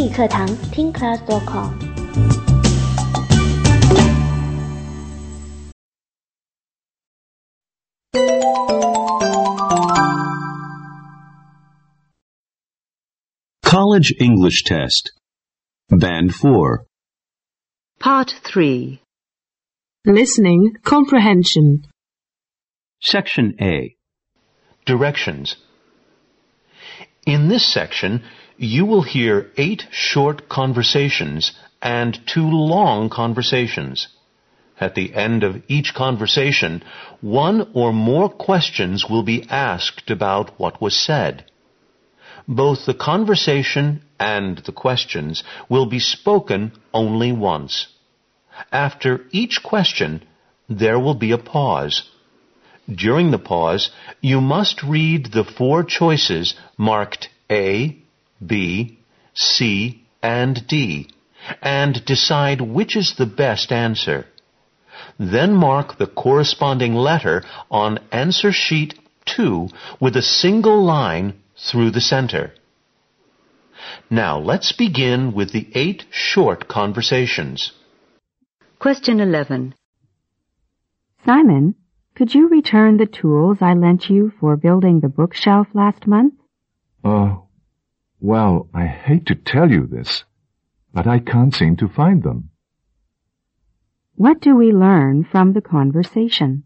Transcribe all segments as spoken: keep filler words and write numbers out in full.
英语课堂听 class dot com。 College English Test Band four Part three Listening Comprehension Section A Directions. In this section, you will hear eight short conversations and two long conversations. At the end of each conversation, one or more questions will be asked about what was said. Both the conversation and the questions will be spoken only once. After each question, there will be a pause. During the pause, you must read the four choices marked A, B, C, and D, and decide which is the best answer. Then mark the corresponding letter on answer sheet two with a single line through the center. Now let's begin with the eight short conversations. Question eleven. Simon, could you return the tools I lent you for building the bookshelf last month? Oh, well, I hate to tell you this, but I can't seem to find them. What do we learn from the conversation?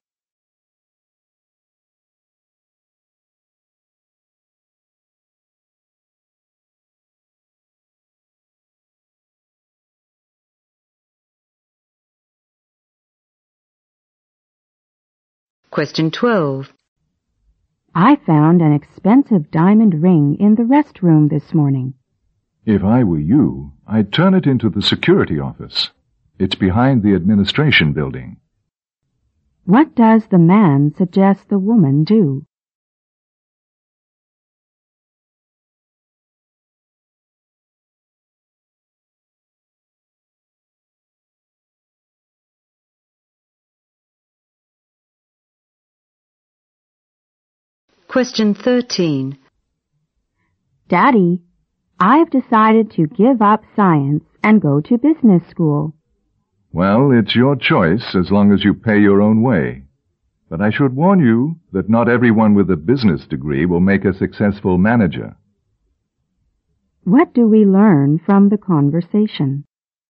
Question twelve. I found an expensive diamond ring in the restroom this morning. If I were you, I'd turn it into the security office. It's behind the administration building. What does the man suggest the woman do? Question thirteen. Daddy, I've decided to give up science and go to business school. Well, it's your choice as long as you pay your own way. But I should warn you that not everyone with a business degree will make a successful manager. What do we learn from the conversation?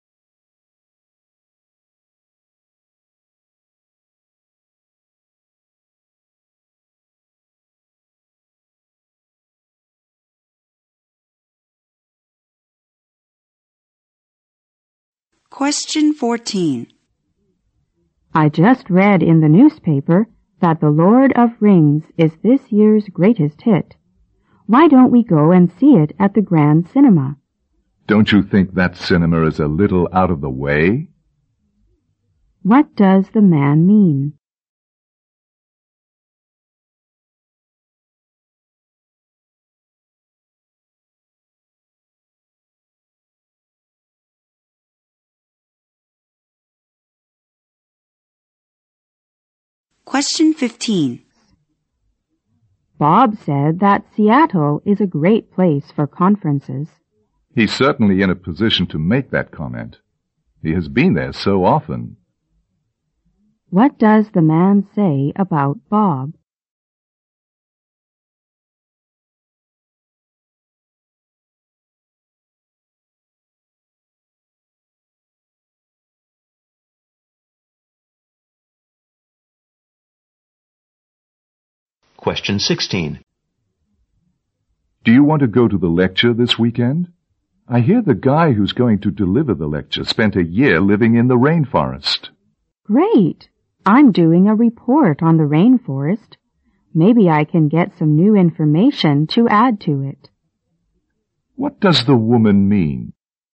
Question fourteen. I just read in the newspaper that The Lord of Rings is this year's greatest hit. Why don't we go and see it at the Grand Cinema? Don't you think that cinema is a little out of the way? What does the man mean? Question fifteen. Bob said that Seattle is a great place for conferences. He's certainly in a position to make that comment. He has been there so often. What does the man say about Bob? Question sixteen. Do you want to go to the lecture this weekend? I hear the guy who's going to deliver the lecture spent a year living in the rainforest. Great! I'm doing a report on the rainforest. Maybe I can get some new information to add to it. What does the woman mean?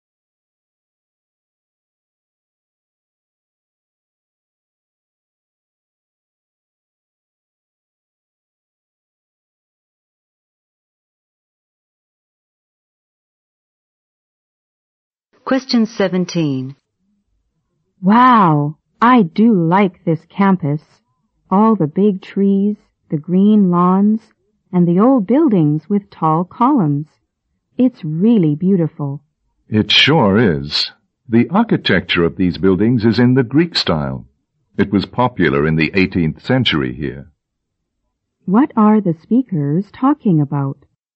Question seventeen. Wow! I do like this campus. All the big trees, the green lawns, and the old buildings with tall columns. It's really beautiful. It sure is. The architecture of these buildings is in the Greek style. It was popular in the eighteenth century here. What are the speakers talking about?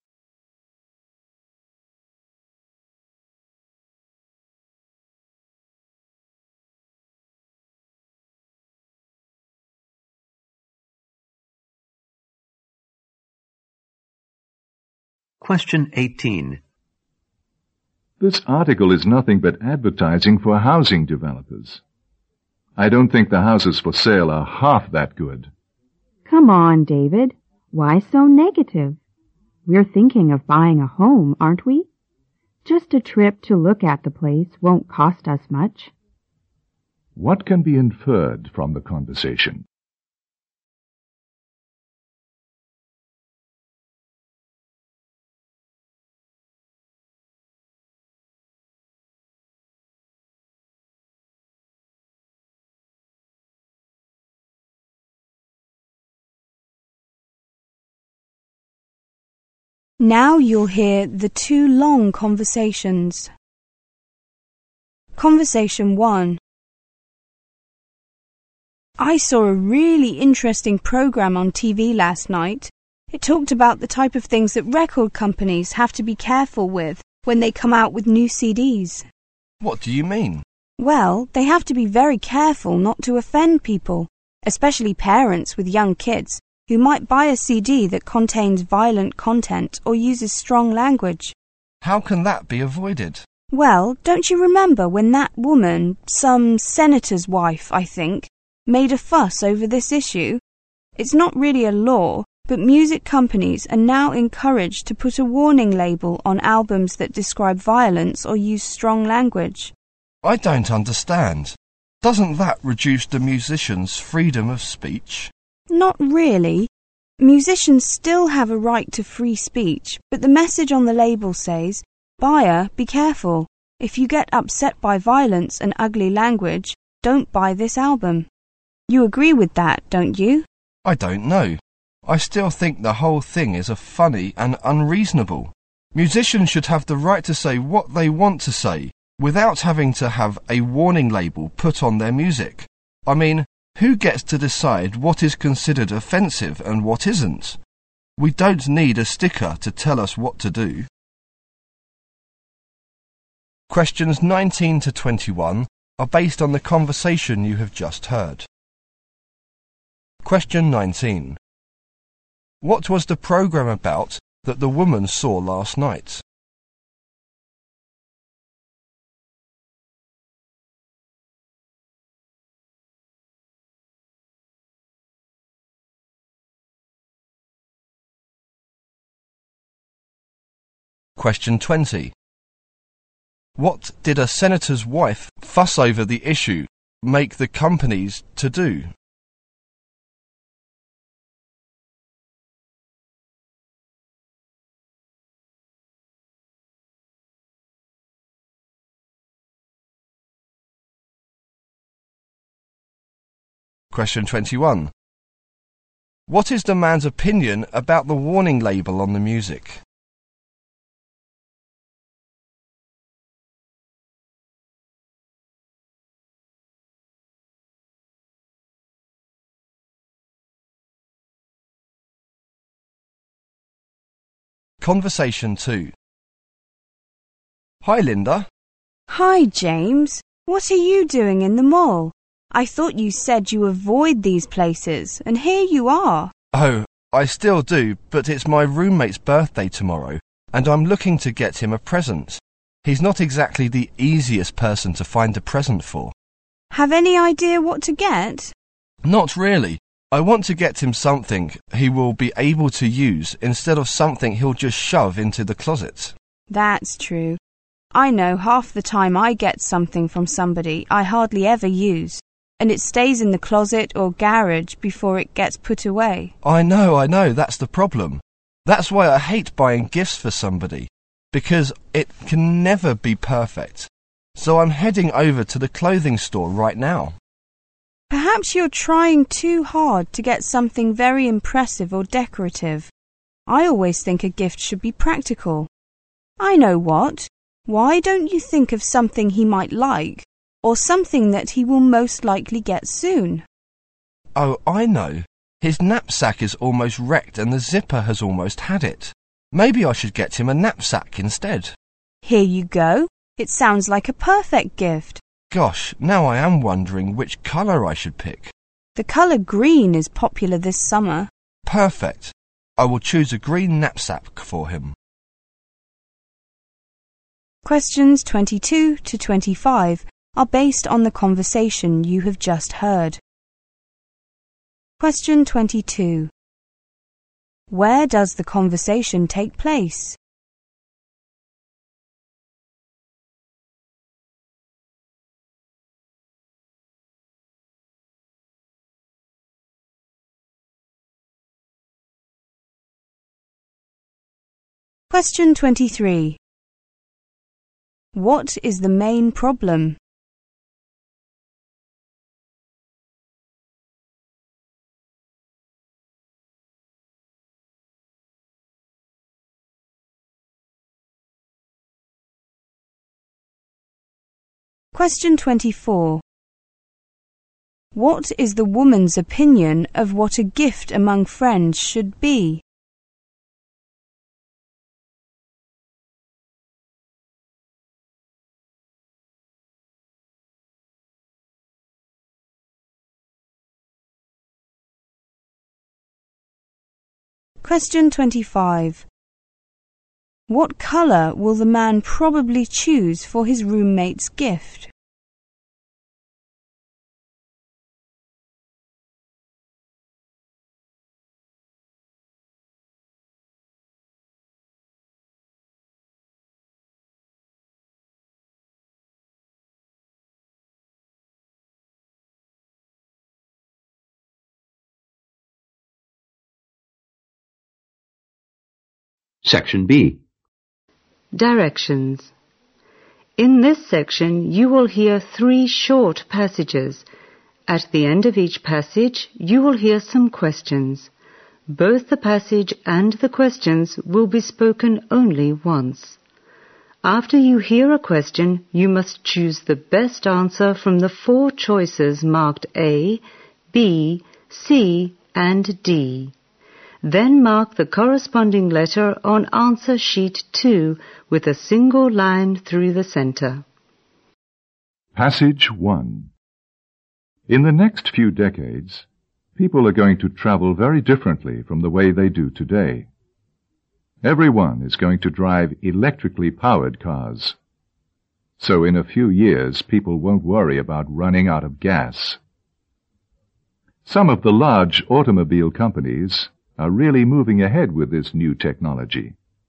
Question eighteen. This article is nothing but advertising for housing developers. I don't think the houses for sale are half that good. Come on, David. Why so negative? We're thinking of buying a home, aren't we? Just a trip to look at the place won't cost us much. What can be inferred from the conversation? Now you'll hear the two long conversations. Conversation one. I saw a really interesting program on T V last night. It talked about the type of things that record companies have to be careful with when they come out with new C Ds. What do you mean? Well, they have to be very careful not to offend people, especially parents with young kids, who might buy a C D that contains violent content or uses strong language. How can that be avoided? Well, don't you remember when that woman, some senator's wife, I think, made a fuss over this issue? It's not really a law, but music companies are now encouraged to put a warning label on albums that describe violence or use strong language. I don't understand. Doesn't that reduce the musician's freedom of speech? Not really. Musicians still have a right to free speech, but the message on the label says, "Buyer, be careful. If you get upset by violence and ugly language, don't buy this album." You agree with that, don't you? I don't know. I still think the whole thing is a funny and unreasonable. Musicians should have the right to say what they want to say, without having to have a warning label put on their music. I mean, who gets to decide what is considered offensive and what isn't? We don't need a sticker to tell us what to do. Questions nineteen to twenty-one are based on the conversation you have just heard. Question nineteen. What was the program about that the woman saw last night? Question twenty. What did a senator's wife fuss over the issue make the companies to do? Question twenty-one. What is the man's opinion about the warning label on the music? Conversation two. Hi, Linda. Hi, James. What are you doing in the mall? I thought you said you avoid these places, and here you are. Oh, I still do, but it's my roommate's birthday tomorrow, and I'm looking to get him a present. He's not exactly the easiest person to find a present for. Have any idea what to get? Not really. I want to get him something he will be able to use instead of something he'll just shove into the closet. That's true. I know half the time I get something from somebody I hardly ever use, and it stays in the closet or garage before it gets put away. I know, I know, that's the problem. That's why I hate buying gifts for somebody, because it can never be perfect. So I'm heading over to the clothing store right now. Perhaps you're trying too hard to get something very impressive or decorative. I always think a gift should be practical. I know what. Why don't you think of something he might like, or something that he will most likely get soon? Oh, I know. His knapsack is almost wrecked and the zipper has almost had it. Maybe I should get him a knapsack instead. Here you go. It sounds like a perfect gift. Gosh, now I am wondering which colour I should pick. The colour green is popular this summer. Perfect. I will choose a green knapsack for him. Questions twenty-two to twenty-five are based on the conversation you have just heard. Question twenty-two. Where does the conversation take place? Question twenty-three. What is the main problem? Question twenty-four. What is the woman's opinion of what a gift among friends should be? Question twenty-five. What colour will the man probably choose for his roommate's gift? Section B. Directions. In this section, you will hear three short passages. At the end of each passage, you will hear some questions. Both the passage and the questions will be spoken only once. After you hear a question, you must choose the best answer from the four choices marked A, B, C, and D. Then mark the corresponding letter on answer sheet two with a single line through the center. Passage one. In the next few decades, people are going to travel very differently from the way they do today. Everyone is going to drive electrically powered cars. So in a few years, people won't worry about running out of gas. Some of the large automobile companies are really moving ahead with this new technology.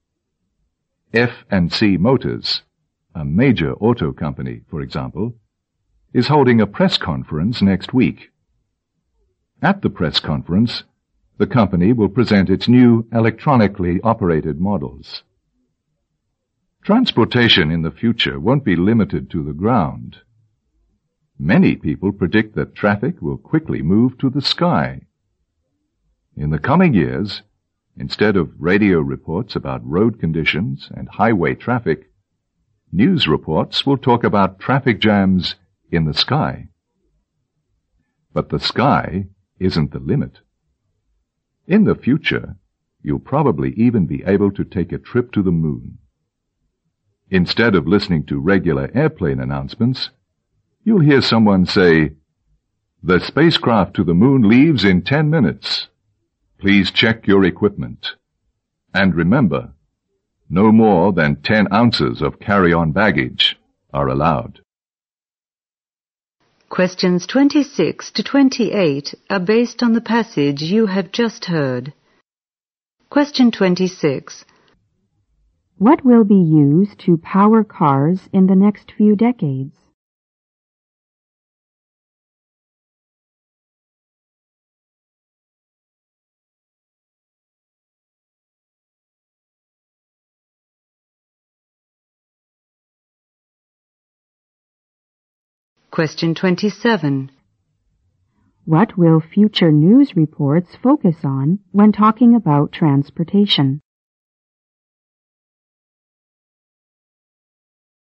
F and C Motors, a major auto company, for example, is holding a press conference next week. At the press conference, the company will present its new electronically operated models. Transportation in the future won't be limited to the ground. Many people predict that traffic will quickly move to the sky. In the coming years, instead of radio reports about road conditions and highway traffic, news reports will talk about traffic jams in the sky. But the sky isn't the limit. In the future, you'll probably even be able to take a trip to the moon. Instead of listening to regular airplane announcements, you'll hear someone say, "The spacecraft to the moon leaves in ten minutes. Please check your equipment. And remember, no more than ten ounces of carry-on baggage are allowed." Questions twenty-six to twenty-eight are based on the passage you have just heard. Question twenty-six. What will be used to power cars in the next few decades? Question twenty-seven. What will future news reports focus on when talking about transportation?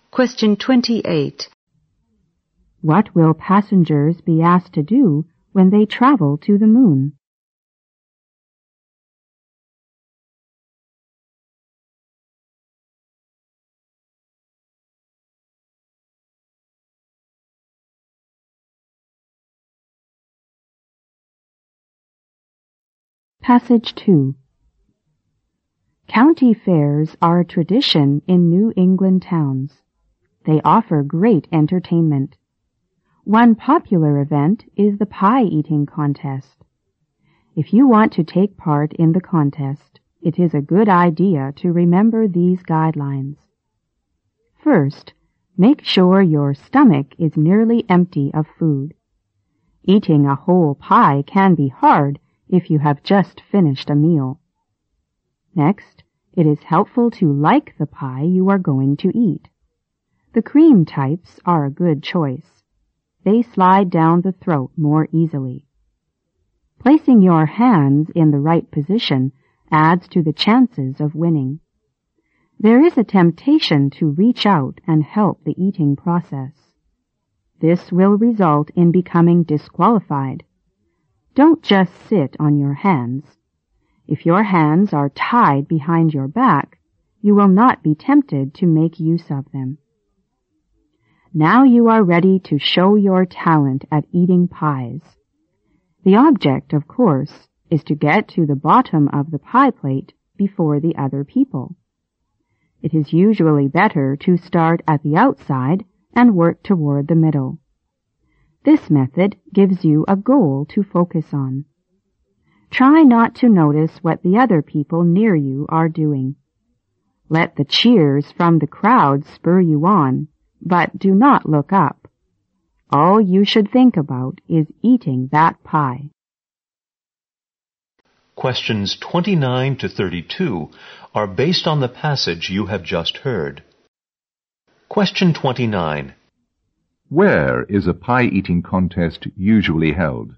Question twenty-eight. What will passengers be asked to do when they travel to the moon? Passage two. County fairs are a tradition in New England towns. They offer great entertainment. One popular event is the pie-eating contest. If you want to take part in the contest, it is a good idea to remember these guidelines. First, make sure your stomach is nearly empty of food. Eating a whole pie can be hard if you have just finished a meal. Next, it is helpful to like the pie you are going to eat. The cream types are a good choice. They slide down the throat more easily. Placing your hands in the right position adds to the chances of winning. There is a temptation to reach out and help the eating process. This will result in becoming disqualified. Don't just sit on your hands. If your hands are tied behind your back, you will not be tempted to make use of them. Now you are ready to show your talent at eating pies. The object, of course, is to get to the bottom of the pie plate before the other people. It is usually better to start at the outside and work toward the middle. This method gives you a goal to focus on. Try not to notice what the other people near you are doing. Let the cheers from the crowd spur you on, but do not look up. All you should think about is eating that pie. Questions twenty-nine to thirty-two are based on the passage you have just heard. Question twenty-nine. Where is a pie-eating contest usually held?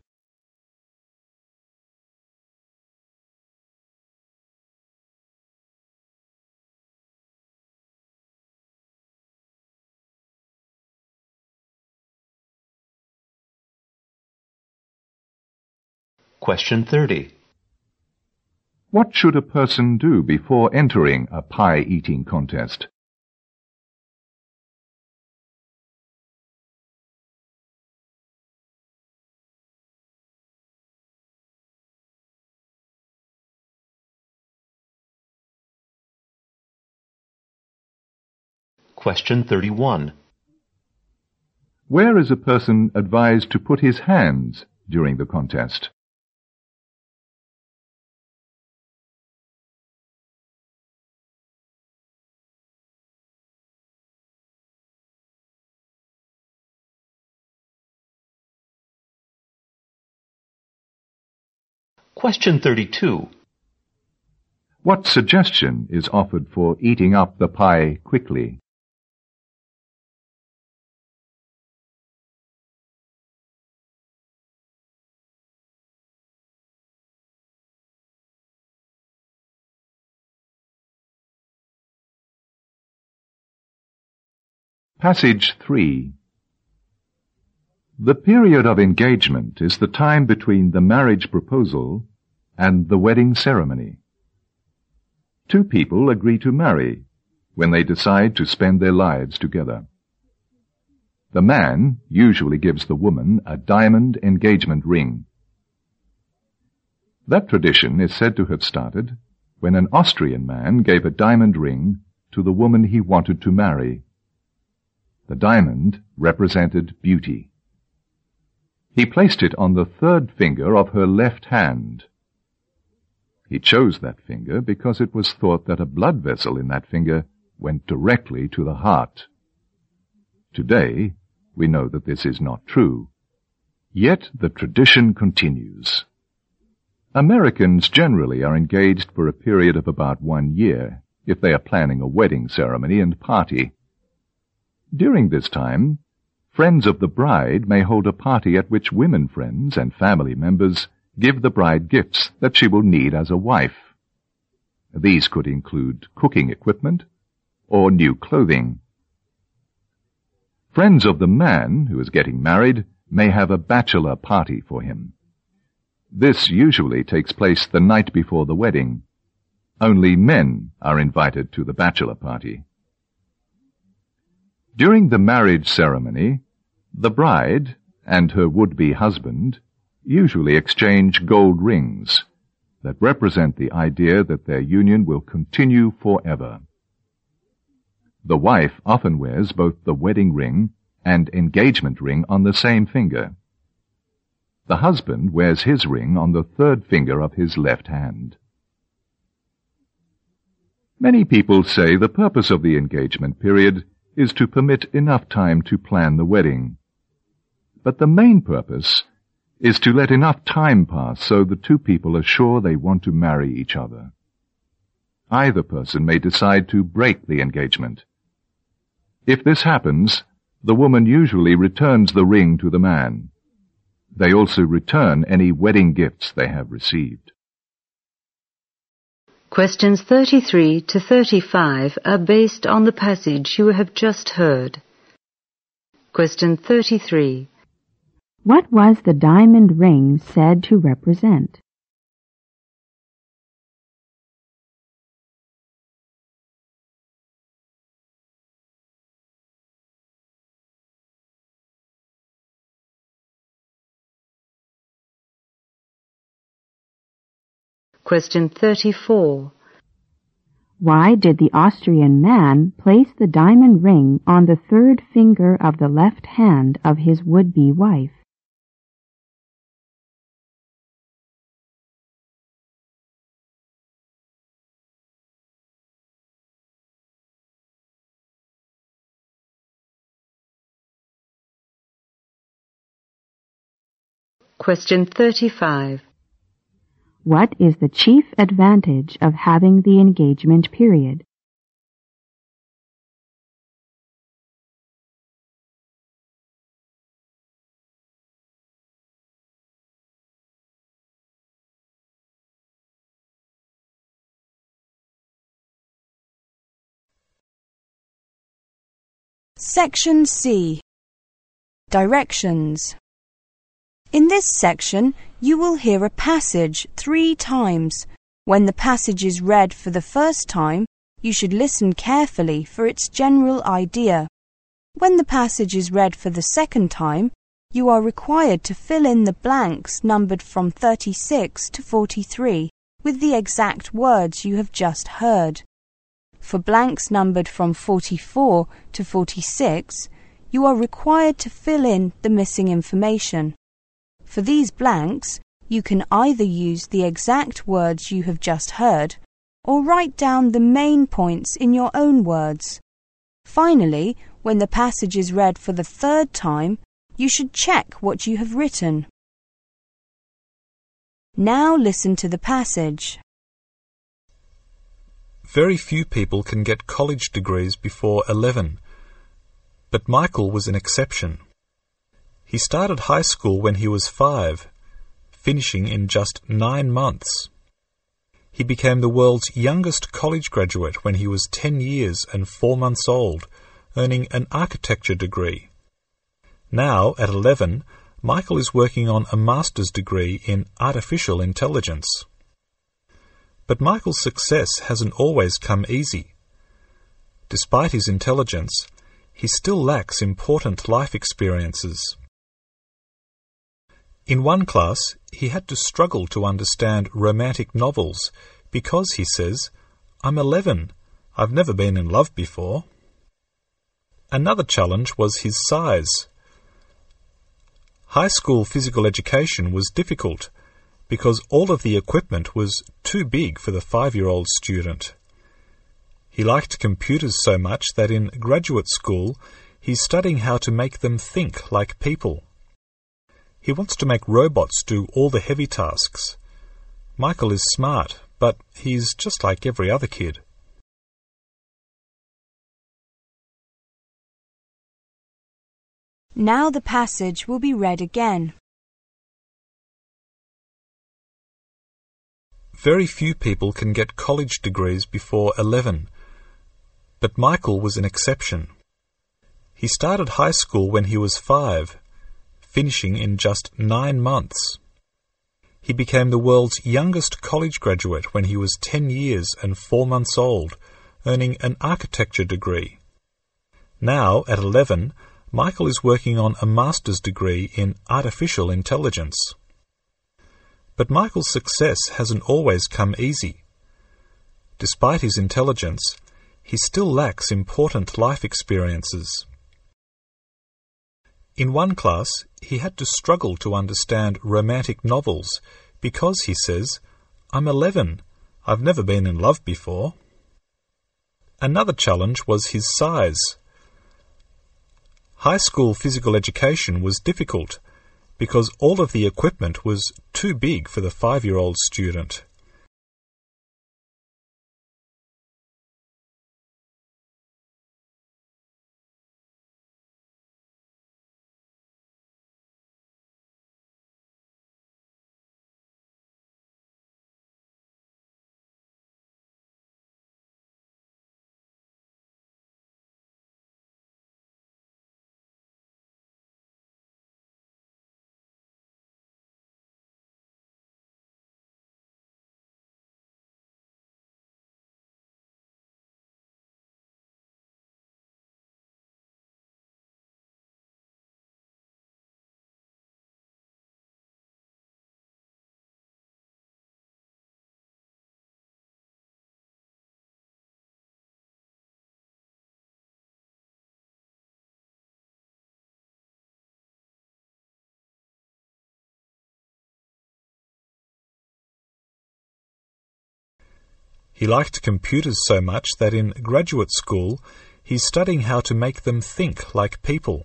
Question thirty. What should a person do before entering a pie-eating contest? Question thirty-one. Where is a person advised to put his hands during the contest? Question thirty-two. What suggestion is offered for eating up the pie quickly? Passage three. The period of engagement is the time between the marriage proposal and the wedding ceremony. Two people agree to marry when they decide to spend their lives together. The man usually gives the woman a diamond engagement ring. That tradition is said to have started when an Austrian man gave a diamond ring to the woman he wanted to marry. The diamond represented beauty. He placed it on the third finger of her left hand. He chose that finger because it was thought that a blood vessel in that finger went directly to the heart. Today, we know that this is not true. Yet the tradition continues. Americans generally are engaged for a period of about one year if they are planning a wedding ceremony and party. During this time, friends of the bride may hold a party at which women friends and family members give the bride gifts that she will need as a wife. These could include cooking equipment or new clothing. Friends of the man who is getting married may have a bachelor party for him. This usually takes place the night before the wedding. Only men are invited to the bachelor party. During the marriage ceremony, the bride and her would-be husband usually exchange gold rings that represent the idea that their union will continue forever. The wife often wears both the wedding ring and engagement ring on the same finger. The husband wears his ring on the third finger of his left hand. Many people say the purpose of the engagement period is to permit enough time to plan the wedding. But the main purpose is to let enough time pass so the two people are sure they want to marry each other. Either person may decide to break the engagement. If this happens, the woman usually returns the ring to the man. They also return any wedding gifts they have received. Questions thirty-three to thirty-five are based on the passage you have just heard. Question thirty-three. What was the diamond ring said to represent? Question thirty-four. Why did the Austrian man place the diamond ring on the third finger of the left hand of his would-be wife? Question thirty-five. What is the chief advantage of having the engagement period? Section C. Directions. In this section, you will hear a passage three times. When the passage is read for the first time, you should listen carefully for its general idea. When the passage is read for the second time, you are required to fill in the blanks numbered from thirty-six to forty-three with the exact words you have just heard. For blanks numbered from forty-four to forty-six, you are required to fill in the missing information. For these blanks, you can either use the exact words you have just heard or write down the main points in your own words. Finally, when the passage is read for the third time, you should check what you have written. Now listen to the passage. Very few people can get college degrees before eleven, but Michael was an exception. He started high school when he was five, finishing in just nine months. He became the world's youngest college graduate when he was ten years and four months old, earning an architecture degree. Now, at eleven, Michael is working on a master's degree in artificial intelligence. But Michael's success hasn't always come easy. Despite his intelligence, he still lacks important life experiences. In one class, he had to struggle to understand romantic novels because, he says, "I'm eleven. I've never been in love before." Another challenge was his size. High school physical education was difficult because all of the equipment was too big for the five-year-old student. He liked computers so much that in graduate school he's studying how to make them think like people. He wants to make robots do all the heavy tasks. Michael is smart, but he's just like every other kid. Now the passage will be read again. Very few people can get college degrees before eleven, but Michael was an exception. He started high school when he was five, finishing in just nine months. He became the world's youngest college graduate when he was ten years and four months old, earning an architecture degree. Now, at eleven, Michael is working on a master's degree in artificial intelligence. But Michael's success hasn't always come easy. Despite his intelligence, he still lacks important life experiences. In one class, he had to struggle to understand romantic novels because, he says, "I'm eleven. I've never been in love before." Another challenge was his size. High school physical education was difficult because all of the equipment was too big for the five-year-old student. He liked computers so much that in graduate school he's studying how to make them think like people.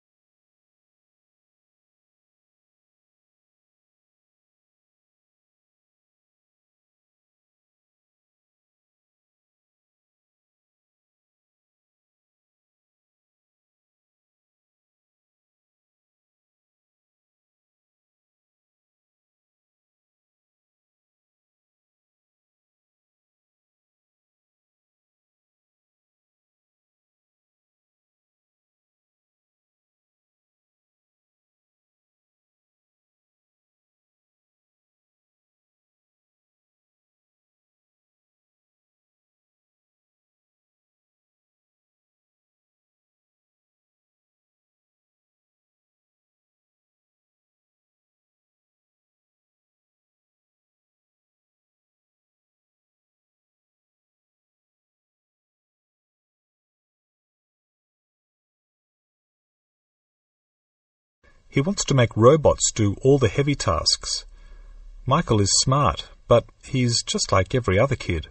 He wants to make robots do all the heavy tasks. Michael is smart, but he's just like every other kid.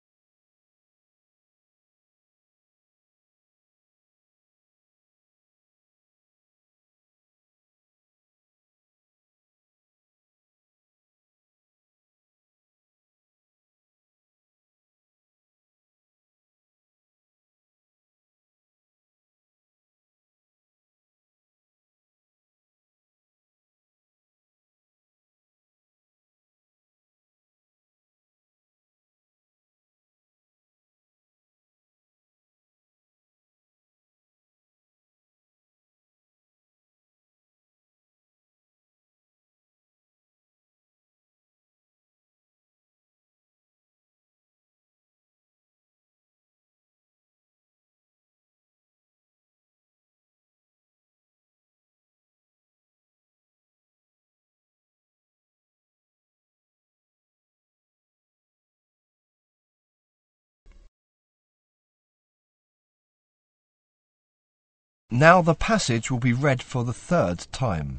Now the passage will be read for the third time.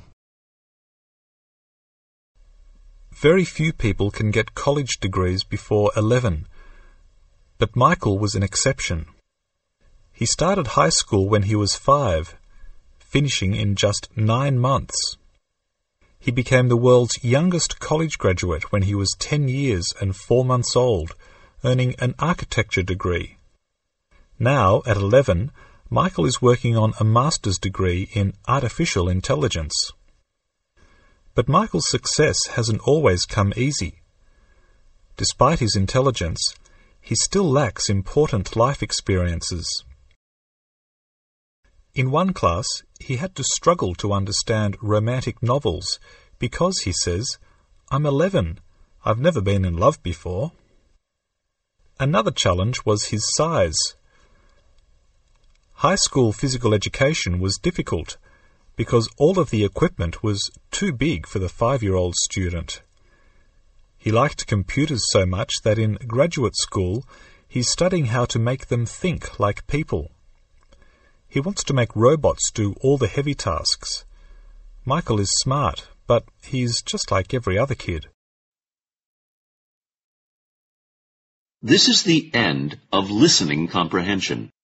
Very few people can get college degrees before eleven, but Michael was an exception. He started high school when he was five, finishing in just nine months. He became the world's youngest college graduate when he was ten years and four months old, earning an architecture degree. Now, at eleven, Michael is working on a master's degree in artificial intelligence. But Michael's success hasn't always come easy. Despite his intelligence, he still lacks important life experiences. In one class, he had to struggle to understand romantic novels because, he says, "I'm eleven. I've never been in love before." Another challenge was his size. High school physical education was difficult because all of the equipment was too big for the five-year-old student. He liked computers so much that in graduate school he's studying how to make them think like people. He wants to make robots do all the heavy tasks. Michael is smart, but he's just like every other kid. This is the end of listening comprehension.